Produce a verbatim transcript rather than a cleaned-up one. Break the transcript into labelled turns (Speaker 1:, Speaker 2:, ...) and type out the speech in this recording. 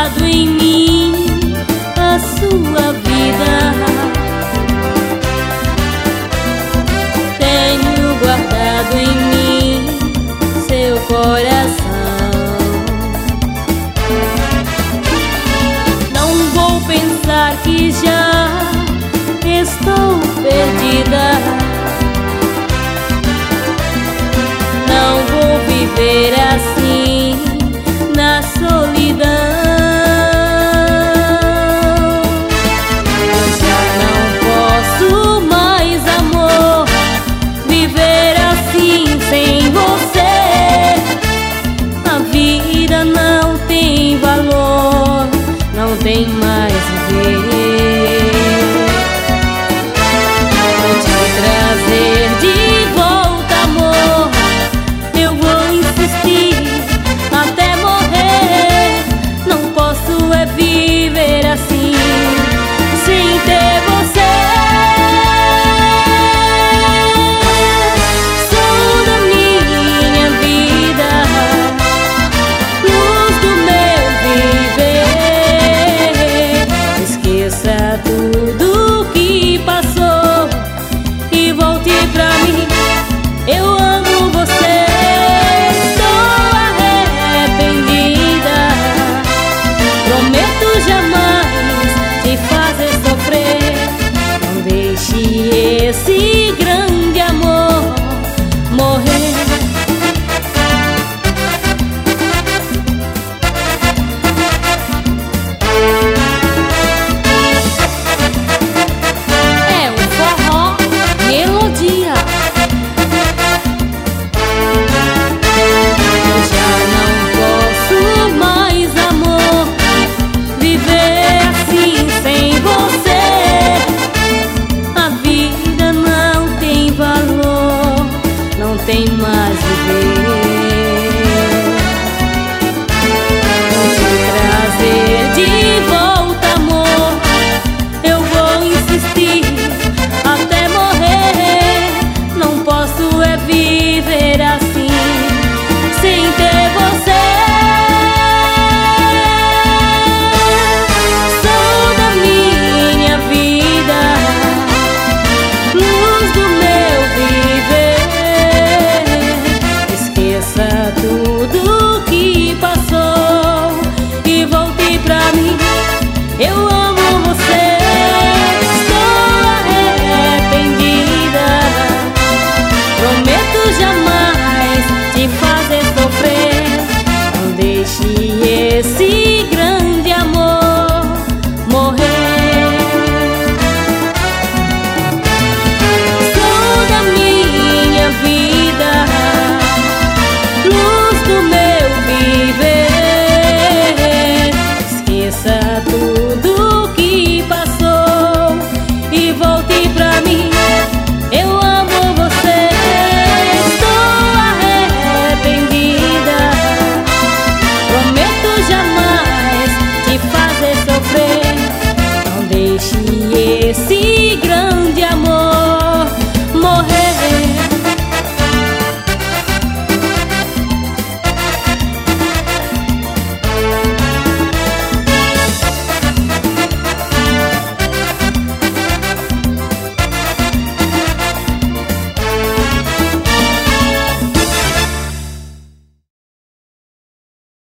Speaker 1: guardado em mim a sua vida. Tenho guardado em mim seu coração. Não vou pensar que já estou perdida. Não vou viver assim na solidão. Eu já não posso mais, amor, viver assim sem você. A vida não tem valor, não tem mais viver. Vou te trazer de volta, amor, eu vou insistir até morrer. Não posso é viver assim sem ter você. Sou da minha vida, luz do meu viver. Esqueça tudo que passou e volte pra mim. Eu amo você, estou arrependida. Prometo jamais te fazer sofrer. Não deixe esse grande amor morrer. É um forró melodia. Eu já não posso mais, amor, viver assim sem você. A vida não tem valor, não tem mais viver. Vou te trazer de volta, amor, eu vou insistir até morrer. Não posso é viver assim sem ter você. Sou da minha vida, luz do meu viver. Esqueça tudo